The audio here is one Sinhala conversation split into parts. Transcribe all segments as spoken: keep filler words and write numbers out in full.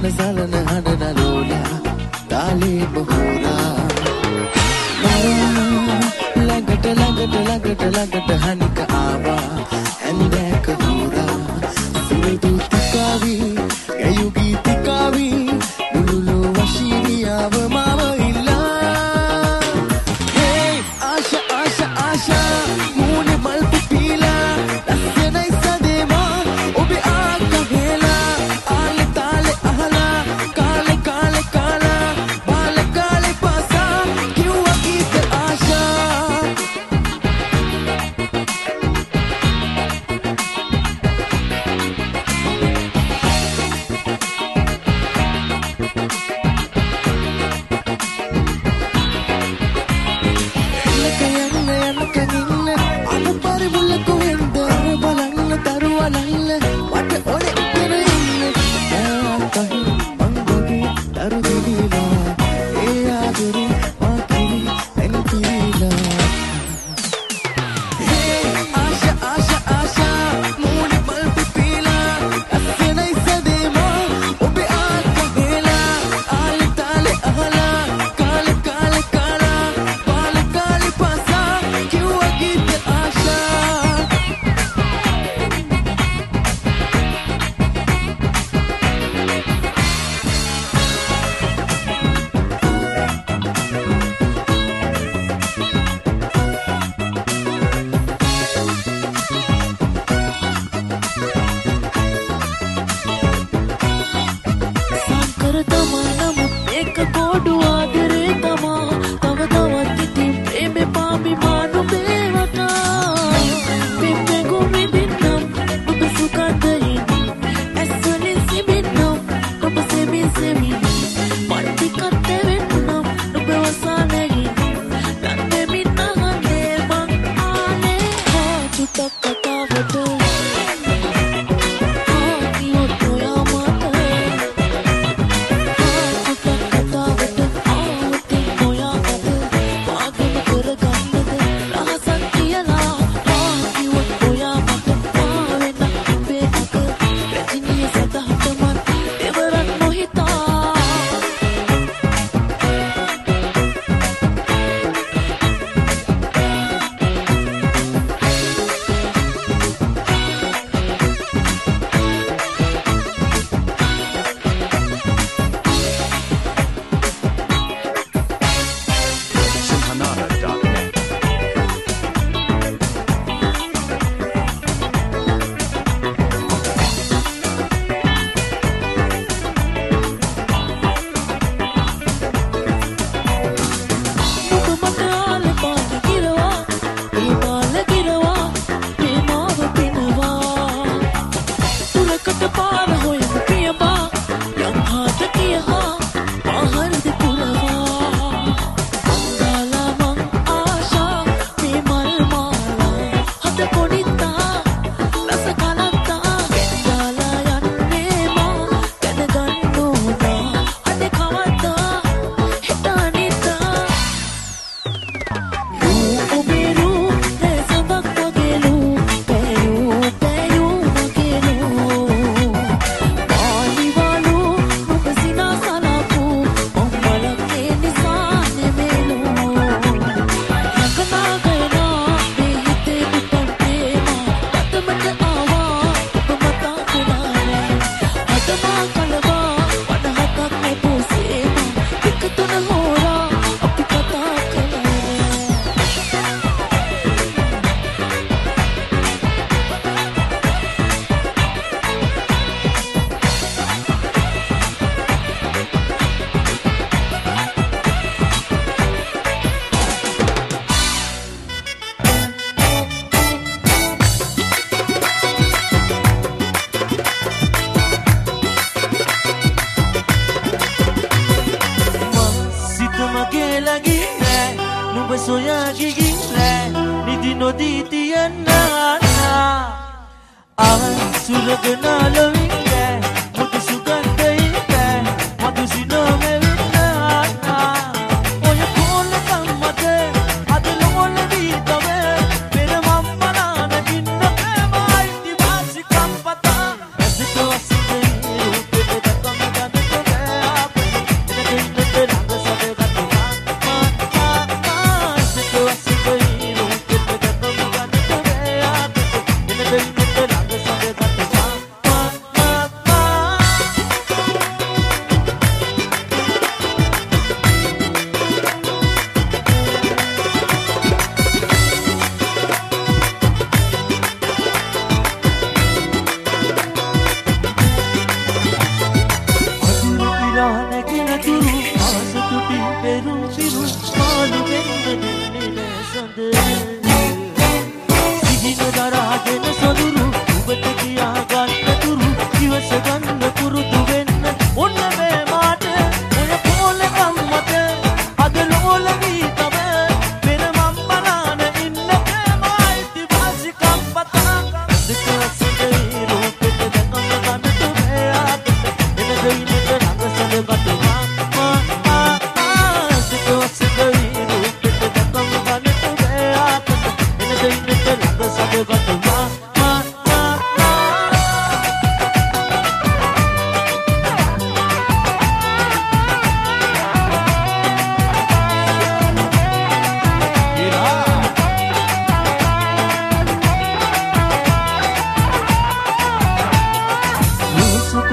සලන සලන හඬන ලෝලා තාලේ බහෝරා ළඟට ළඟට ළඟට ළඟට හනික ආවා ඇඳෑක හෝරා සිරදු තිකාවි ගැයු ගීතිකාවි මුළුලු වශීනියාව මාව ඉල්ලා හේ ආශා ආශා ආශා මූණේ මල් පිපිලා ලස්සනයි සදේවා ඔබේ ආක හෙලා ආලේ තාලේ අහලා කාලේ කාලේ කාලා බාල කාලේ පාසා කිව්වා කීත ආශා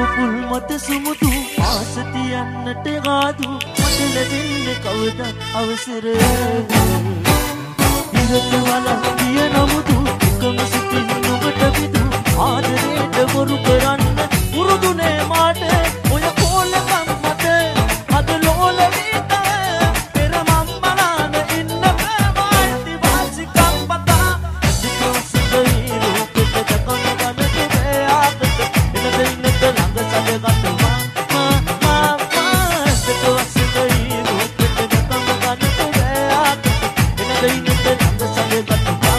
කුකුල් මත සුමුදු ආස තියන්නට ආදු මට ලැබෙන්නේ කවද අවසරය ඉරත වලක් තිය නමුදු එකම සිතින් නුඹට විදු ආදරේට බොරු කරන්න පුරුදුනේ මාට ඔය කෝලකම් මත අද ලෝල වීත පෙර මම්මලාන ඉන්න බෑමයි වාසිකම් පතා සිතෝසදයි රූපෙට දකන ගන්නට බෑආකට එනද ඉන්නත ළඟ සැදගත්තුමා මා මා මා සිතෝසදයි රූපෙට දකන ගන්නට බෑආකට එනද ඉන්නත ළඟ සැදගත්තුමා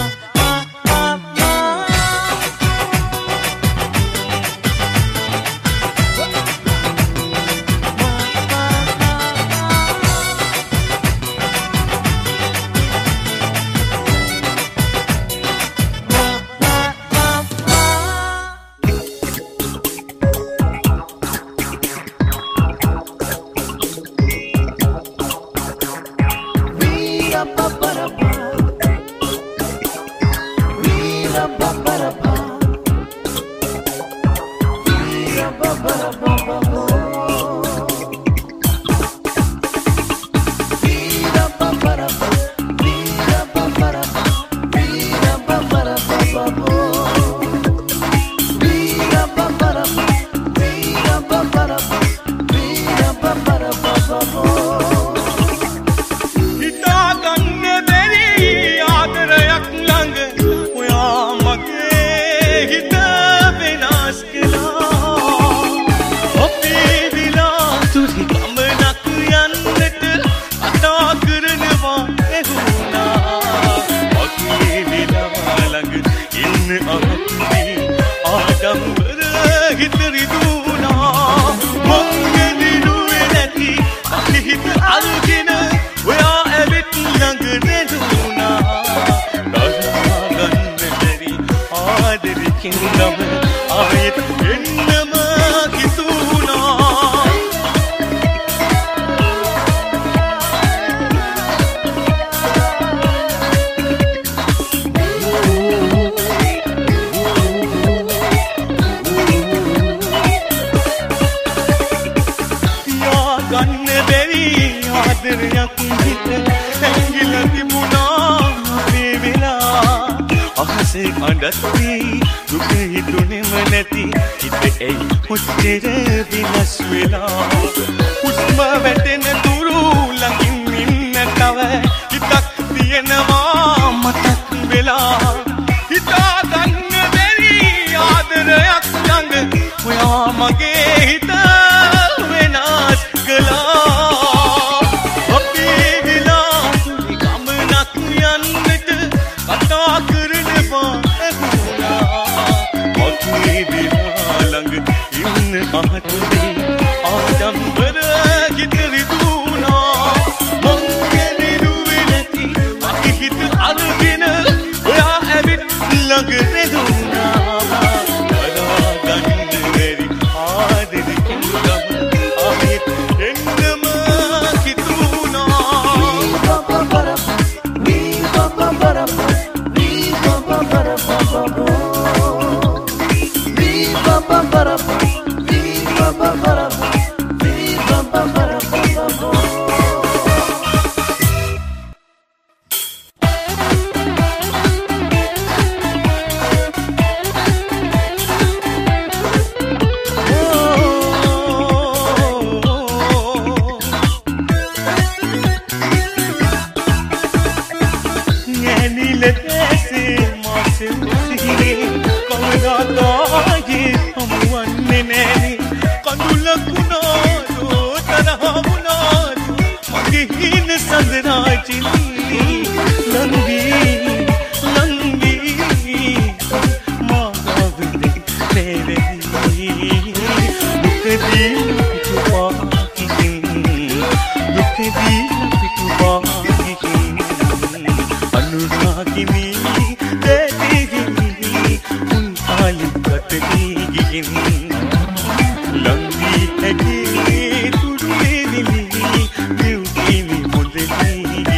Langi,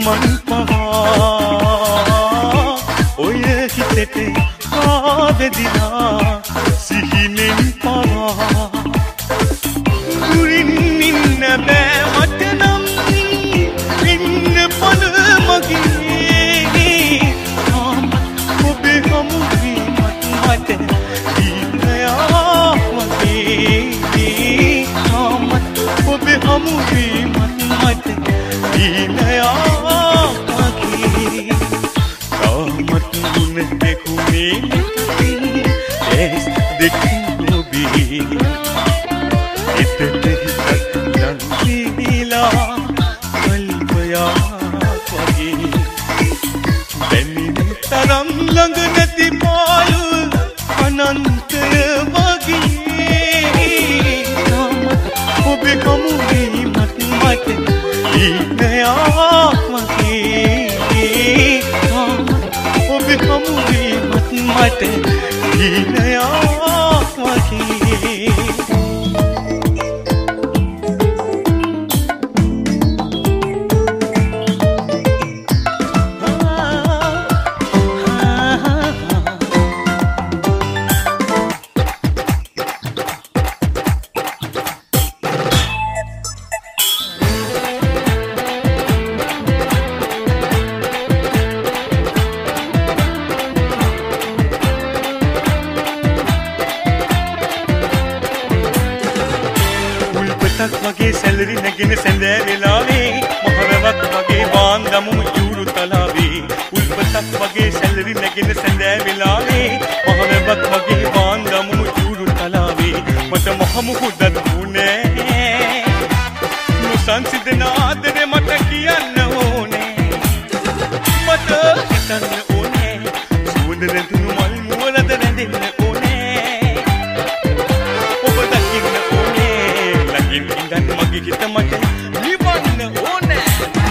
මන් පවා ඔය හිතට ආවැදිලා සිහිනෙන් පවා දුරින් ඉන්න බෑ මට නම් ඉන්න පල මගේ ඔබේ හමුවීමත් මට දීනයා වගේ ඔබේ හමුවීමත් මට දීනයා වගේ තාමත් ගුණ දෙකුනේ ඇස් දෙකින් ඔබේ හිතට හිතත් ලංදීලා කල්පයක් වගේ දැනෙන තරම් ළඟ නැති පායු අනන්තය වගේ ඔබේ කමුවීමත් මට දීනයක් වගේ ඔබේ කමුවීමත් මට දීනයක් වගේ වගේ සැලරි නැගෙන සැඳෑ වෙලාවේ මහරවක් වගේ වාන්දමු යුරු තලාවේ උල්පතක් වගේ සැලරි නැගෙන සැඳෑ වෙලාවේ මහරවක් වගේ වාන්දමු යුරු තලාවේ මට මහමුහුදත් වුණේ නොසන්සිදන ආදරේ මට කියන්න ඕනේ මට හිතන්න ඕනේ සුවඳ රැඳුණු මල් මුවලද රැඳෙන්න ඕනේ ඔබ දකින්න ඉඳන් මගේ හිත මට නිවන්න ඕනේ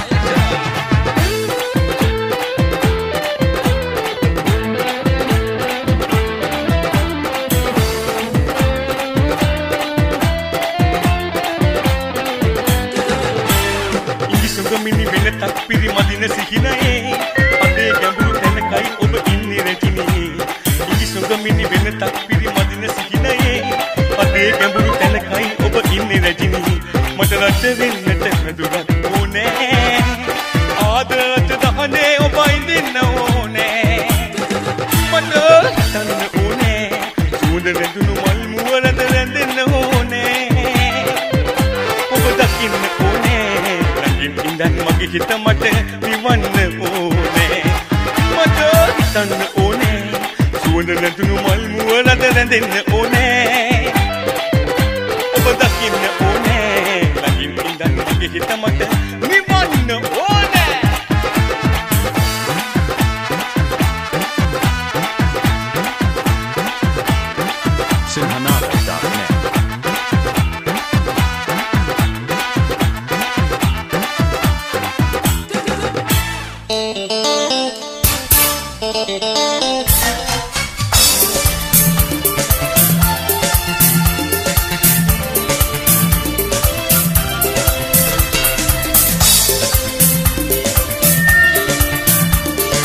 ඉංගිසුඟ මිනි වෙනතක් පිරිමදින සිහිනයේ අදේ ගැඹුරු තැනකයි ඔබ ඉන්නේ රැඳිනේ ඉංගිසුඟ මිනි වෙනතක් පිරිමදින සිහිනයේ අදේ ගැඹුරු තැනකයි ඔබ ඉන්නේ රැඳිනේ මට රට වෙන්නට හැදුරක් ඕනේ ආදරට දහනේ ඔබ ඉඳින්න ඕනේ මට හිතන්න ඕනේ සුවඳ රැඳුණු මල් මුවරද රැඳෙන්න ඕනේ ඔබ දකින්න ඕනේ ළඟින් ඉඳන් මගේ හිත මට නිවන්න ඕනේ මට හිතන්න ඕනේ සුවඳ රැඳුණු මල් මුවරද රැඳෙන්න ඕනේ ඔබ දකින්න ඕනේ ළඟින් ඉඳන් මගේ හිත මට නිවන්න ඕනේ sinhanada dot net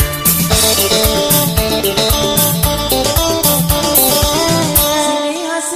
Yes.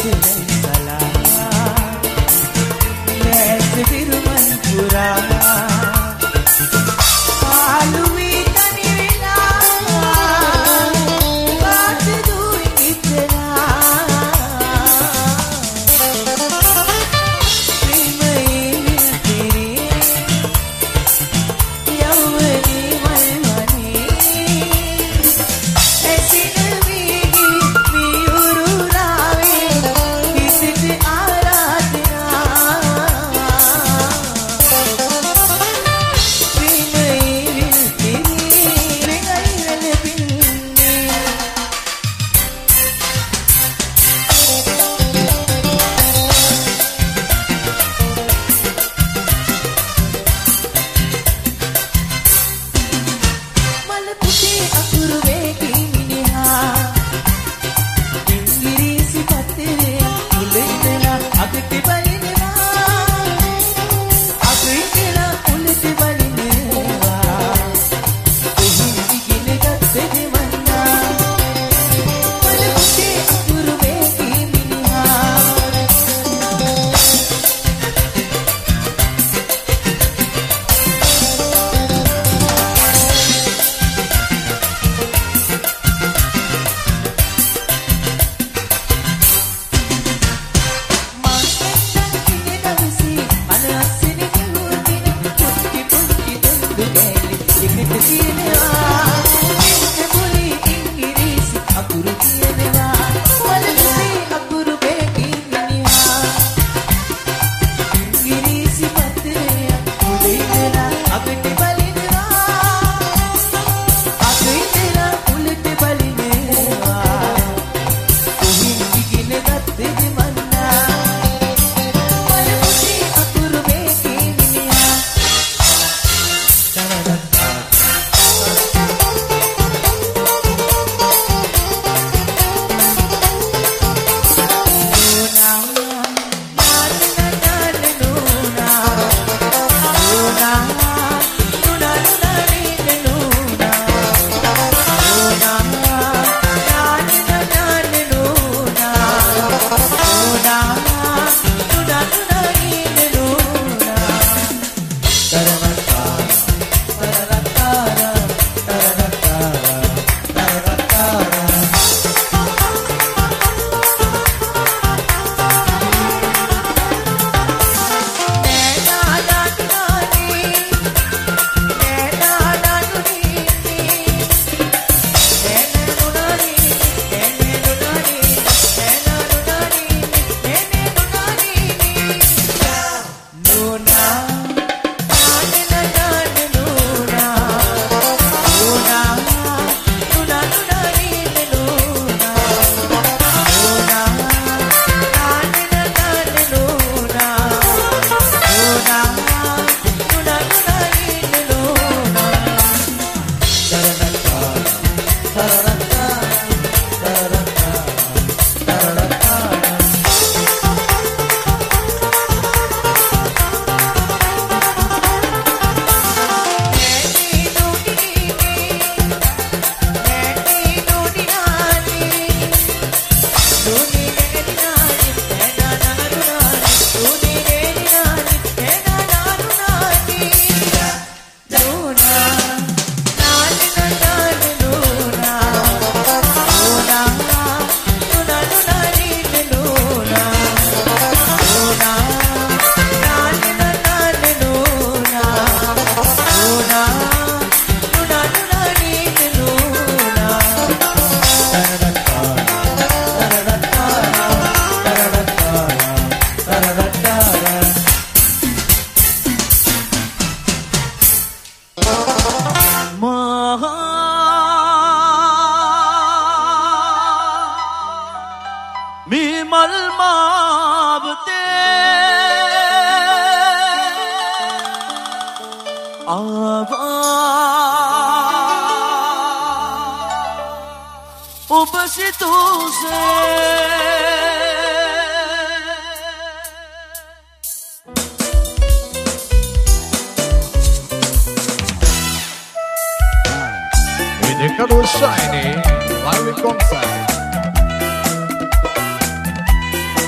Shiny live in concert.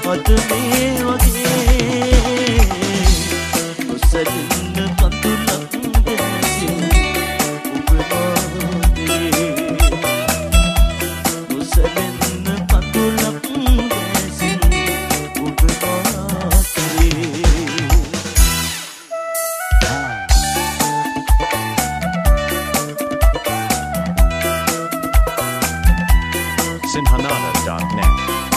අද මේ වගේ නොසැලෙන්න කඳුලක් දැසින් ඔබ මාගේ නොසැලෙන්න කඳුලක් දැසින් ඔබ මාගේ Sinhanada dot net.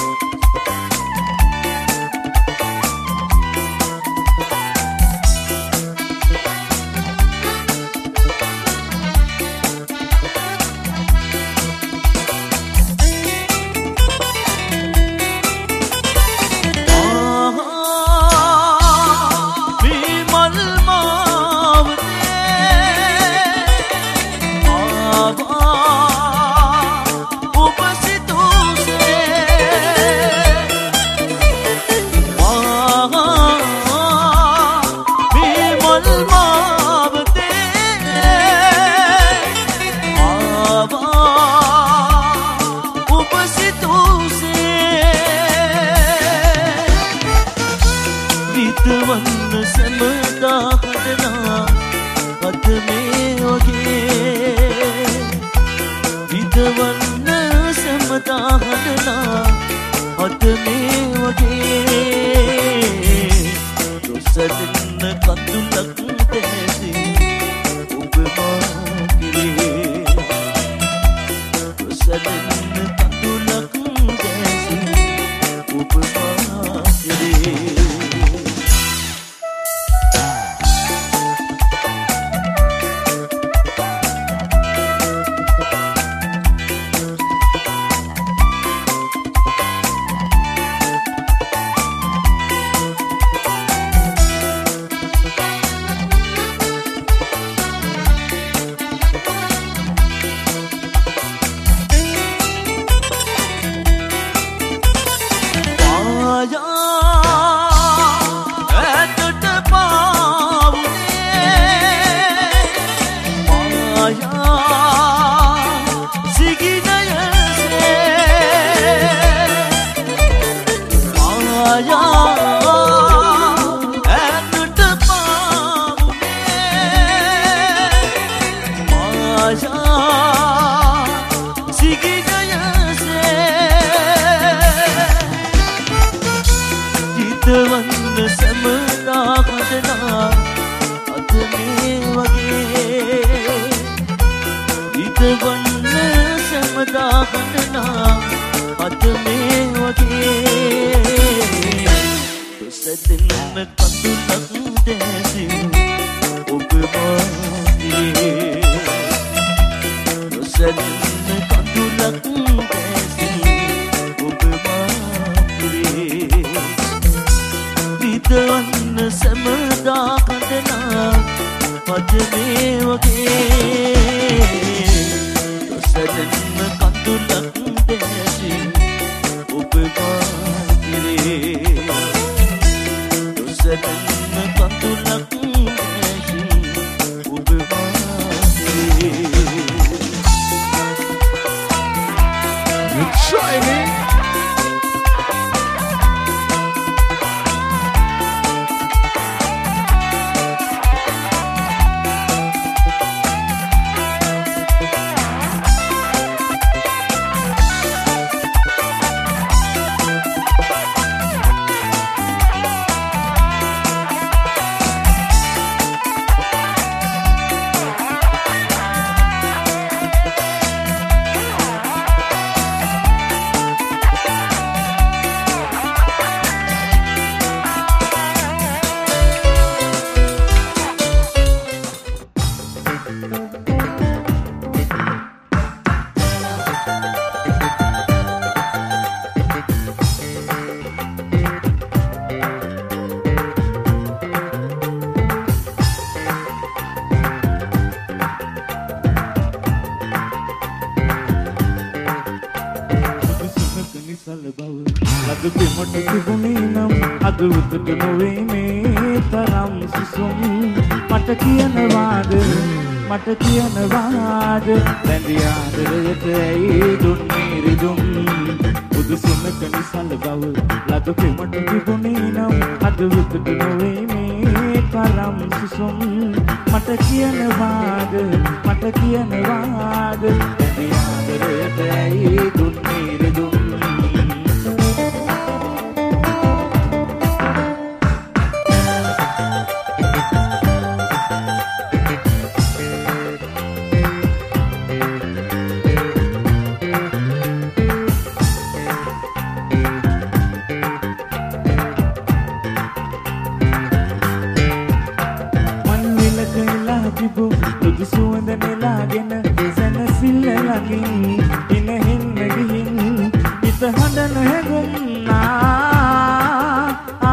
බිමට තිබුණේ නම් අද උදට නොවේ මේ තරම් සුසුම් මට කියනවාද මට කියනවාද දැඩි ආදරයට ඇයි දුන්නේ රිදුම් බුදු සුමක නිසල බව ලද පෙමට තිබුණේ නම් අද විතට නොවේ මේ තරම් සුසුම් මට කියනවාද මට කියනවාද දැඩි ආදරයට ඇයි දුන්නේ රිදුම් සුවඳ නෙලාගෙන සැනසිල්ල ළඟින් ඉන හෙන්න ගිහින් හිත හඬන හැඟුම්නා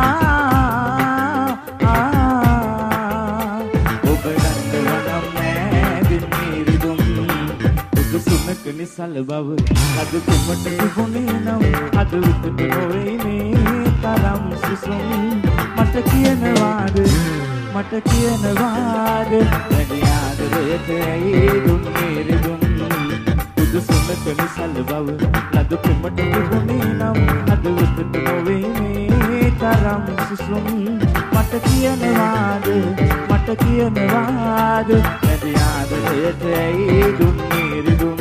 ඔබ දන්නවනම් මෑදින් නිරිදුම් බුදු සුමක නිසල බව අද කුමට තිබුණේ නම් අද විතට නොවේ මේ තරම් සුසුම් මට කියනවාද මට කියනවාද වැඩි ආදරයට ඇයි දුන්නේ රිදුම් බුදු සුමක නිසල බව ලද පෙමට තිබුණේ නම් අද විතට නොවේ මේ තරම් සුසුම් මට කියනවාද මට කියනවාද වැඩි ආදරයට ඇයි දුන්නේ රිදුම්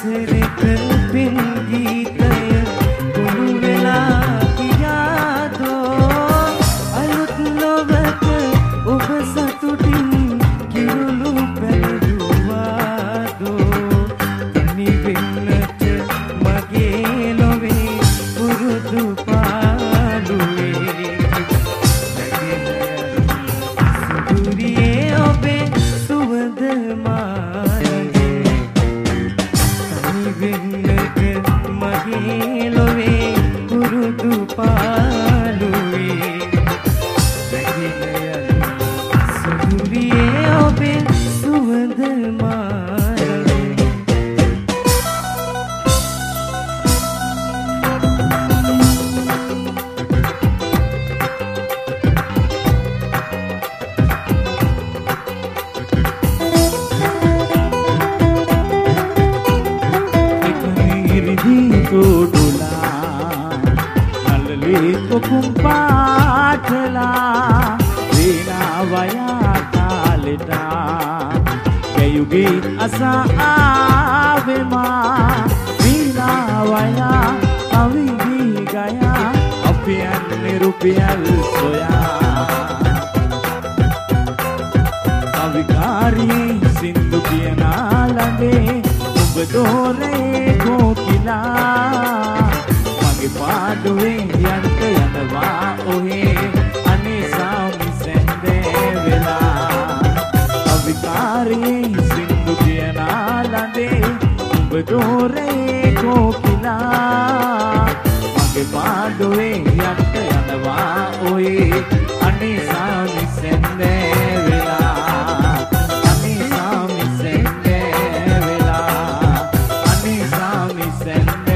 සසරෙක පින් ගීතය කුණු වෙලා ගියාදෝ අලුත් ලොවක ඔබ සතුටින් කිරුළු පැලුවාදෝ තනි වෙන්නට මගේ ලොවේ පුරුදු පාළුවේ සුදුරියේ ඔබේ සුවඳ මායගේ තනි වෙන්නට මගේ ලොවේ පුරුදු පාළුවේ සුදුරියේ ඔබේ සුවඳ මායගේ kumpatla Rina vaya kalita Kayugi asa avema Rina vaya avigi gaya Apian nirupial soya Avikari sindu piyana lande Ubdore kokila පාඩුවේ යන්ත යනවා ඔහේ අනේ සාමි සැන්දේ වෙලා අවිකාරී සින්දු කියනා ළඟේ උඹ දෝරේ කොකිලා මගේ පාඩුවේ යන්ත යනවා ඔහේ අනේ සාමි සැන්දේ වෙලා අනේ සාමි සැන්දේ වෙලා අනේ සාමි සැන්දේ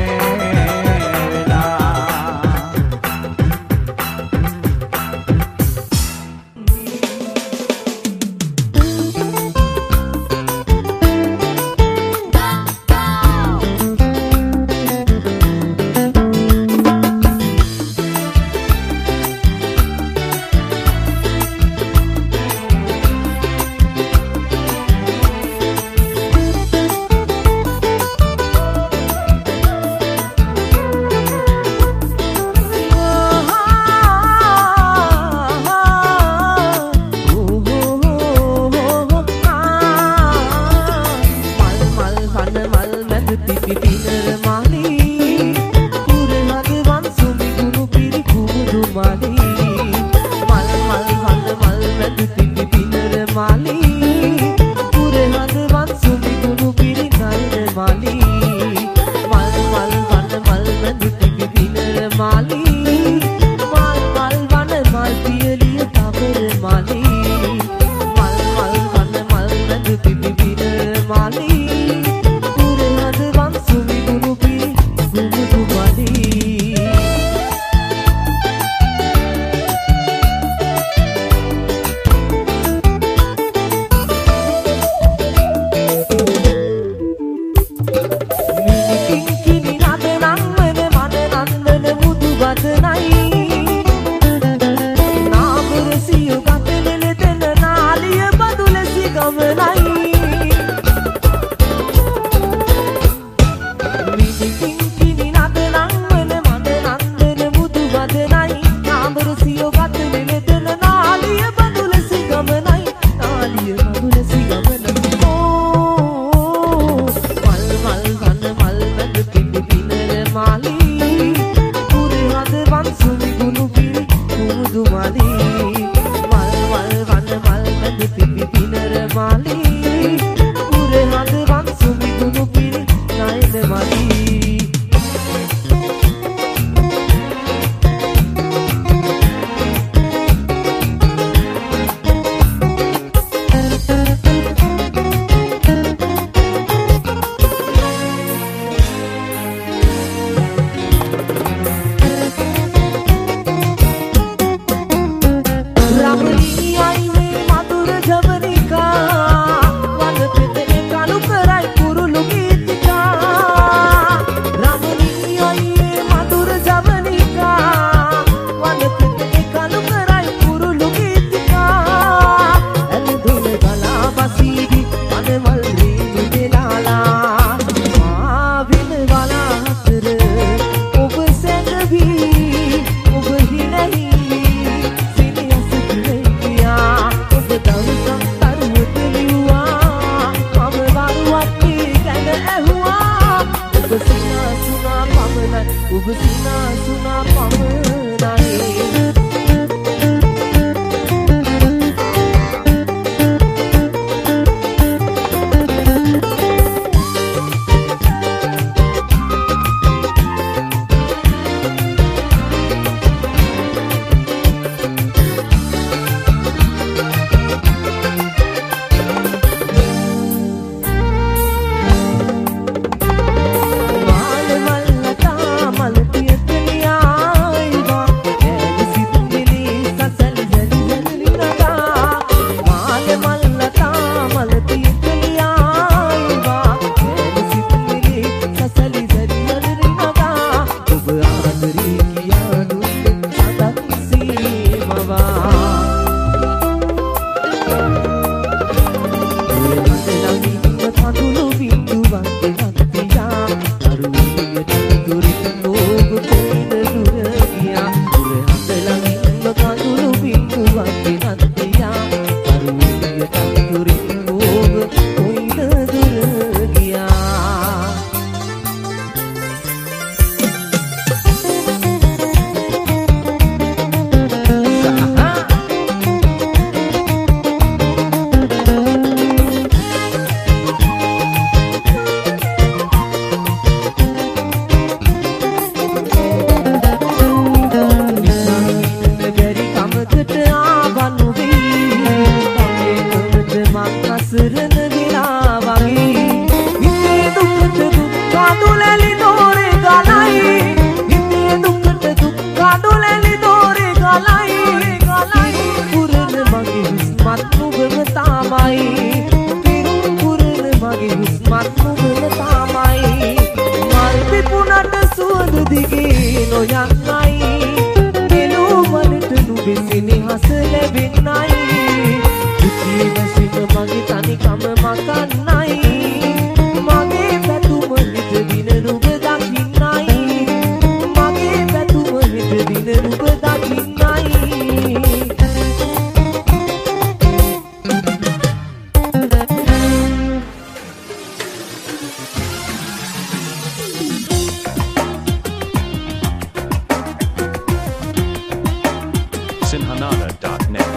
ඔබ සිනාසුනා පමණයි sinhanada dot net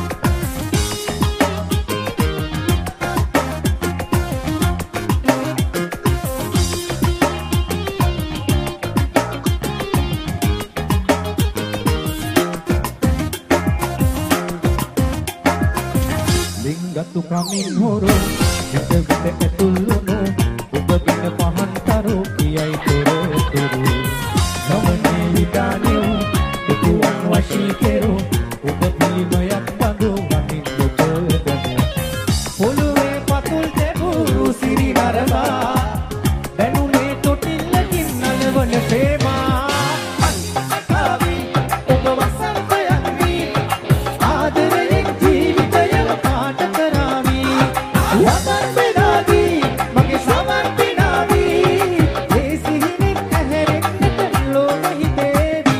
Linggatu kami horo Jika kita ketuluno Uga bina pahan taruh Kiai turu-turu Namanya hidaniu Tuan wasikero Uga pilih mayak bandu Wamin berpedanu Puluwe patul tebu Siri naraba Danune totil lakin Nalwana tema Kavi Uga wasan bayangni Adarayin ජීවිතයම පාට කරාවි වදන් බෙදාවි මගේ සමන් පිනාවි ඒ සිහිනෙන් ඇහැරෙන්නට ලෝක හිතේවි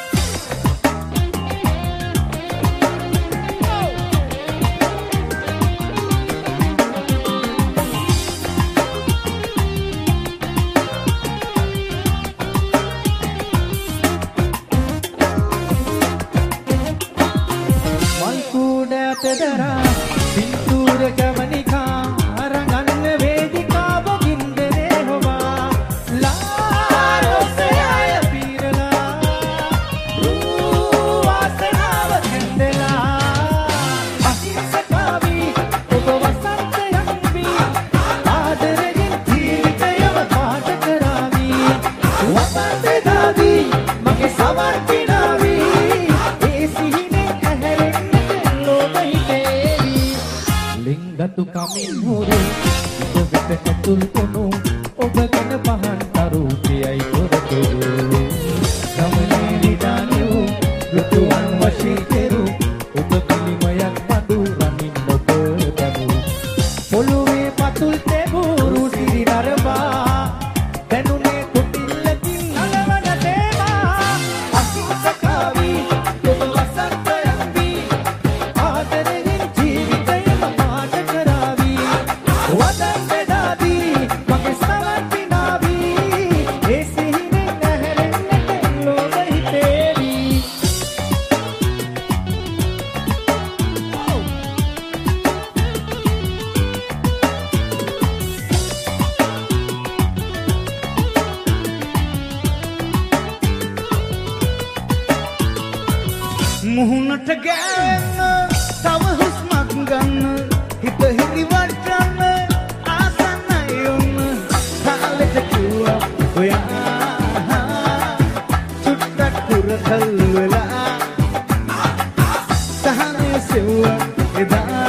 මල් කුඩ අතදරා පින්තූර ගමනිකා අරගන්න වේදිකාව ගින්දරේ හොවා ලාරොසේ අය පීරලා වාසනාව හෙන්දලා අහිංසකාවි ඔබ වසන්තයන්වි ආදරයෙන් ජීවිතයම පාට කරාවි වසන් බෙදාවි මගේ සමන් පිනාවි ඒ සිහිනෙන් ඇහැරෙන්නට ලෝක හිතේවි ලිංගතු කමින් හොරු ඔබ වෙත ඇතුල් කොනු ඔබ ගැන පහන් තරු කියයි තොරතුරු ගමනේ විදානියු රුතුන් වශී කෙරු ඔබ පිළිමයක් බඳු රමින් ඔබ දමු පොළුවේ පතුල් තෙබුරු සිරි නරබා දැනුනේ කොටිල්ලකින් නලවන තේමා අහිංසකාවි ඔබ වසන්තයන්වි ආදරයෙන් ජීවිතයම පාට කරාවි වදන් බෙදාවි මගේ සමන් පිනාවි මුහුණට ගෑවෙන්න තව හුස්මක් ගන්න හිත හිරි වටන්න ආසන්නයි ඔන්න කාලෙට කිව්වා ඔයා චුට්ටක් කුරකල් වෙලා සහනේ සෙව්වා එදා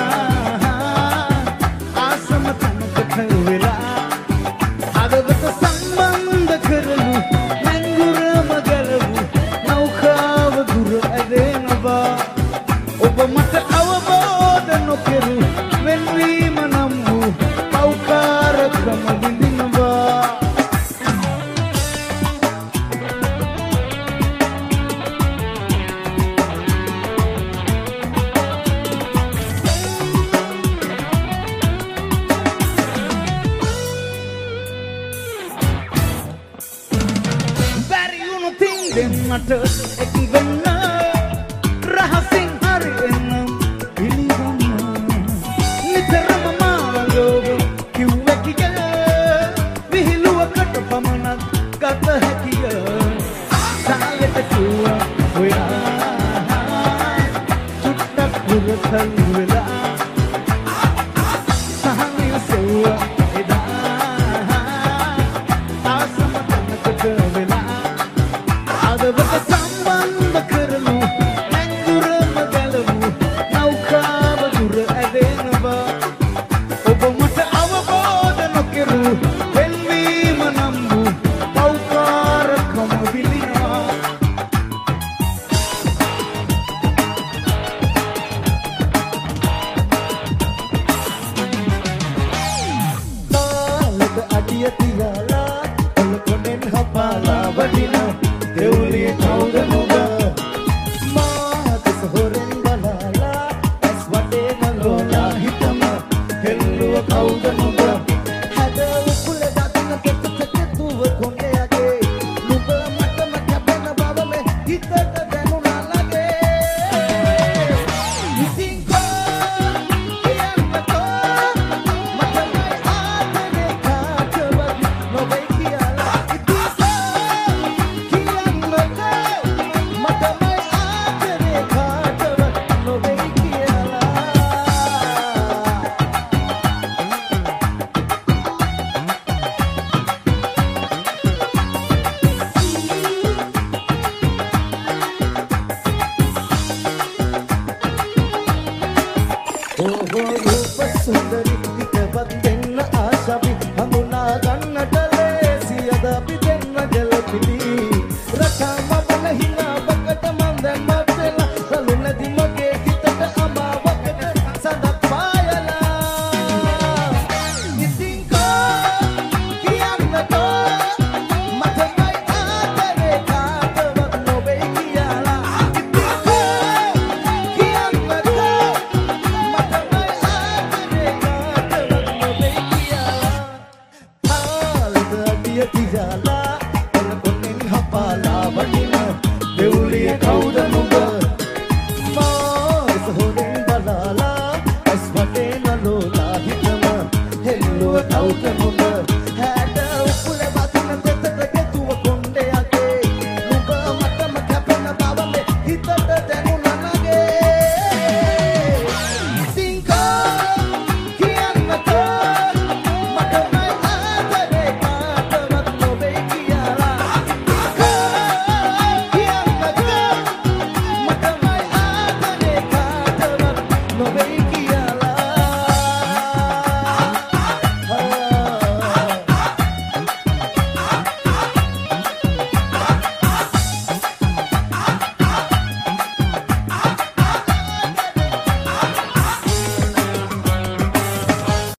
ආසම තනක කල් වෙලා අදවත සම්බන්ධ කරමු නැංගුරම ගලමු නෞකාව දුර ඇදෙනවා ඔබ මට අවබෝධ නොකරු වෙන්වීම නම් වූ පෞකාරකම විඳිනවා බැරි වුණු තින්දෙන් මට එක් වෙන්න රහසින් හරි එන්න පිළිගන්න නිතරම මාළඟ කිව්ව කිය විහිළුවකට පමණක් ගත හැකිය සාලෙට කිව්වා ඔයා චුට්ටක් දුරකල් වෙලා සහනය සෙව්වා එදා ආසම තනකට වෙලා අදවත සම්බන්ධ කරමු නැංගුරම ගලමු නෞකාව දුර ඇදෙනවා ඔබ මට අවබෝධ නොකරු වෙන්වීම නම් වූ පෞකාරකම විඳිනවා තාලෙට අඩිය තියාලා ඔල කොනෙන් හපාලා වඩින දෙවුලිය කවුද නුඹ මාතස හොරෙන් බලාලා ඇස් වටේ නලෝලා හිතම හෙල්ලුව කවුද නුඹ හැද උකුල දකින්න කෙත කෙතුව කොණ්ඩයගේ නුඹ මටම කැපෙන බව මේ හිතට දැනුණා ලගේ ඉතින් කෝ කියන්නකෝ මටමයි ආදරේ කාටවත් නොවේ කියලා ඉතින් කෝ කියන්නකෝ මටමයි ආදරේ කාටවත් නොවේ කියලා ඕහෝ රූප සුන්දරි පිටවත් දෙන්න ආශාවි හඳුනා ගන්නට ලේසි අද අපි දෙන්න ගැලපිලි රටම බල හිනාවකට මන් දැන් මැවෙලා රළු නැති මගේ හිතට අමාවකට සඳක් පායලා ඉතින් කෝ කියන්නකෝ මටමයි ආදරේ කාටවත් නොවේ කියලා ඉතින් කෝ කියන්නකෝ මටමයි ආදරේ කාටවත් නොවේ කියලා තාලෙට අඩිය තියාලා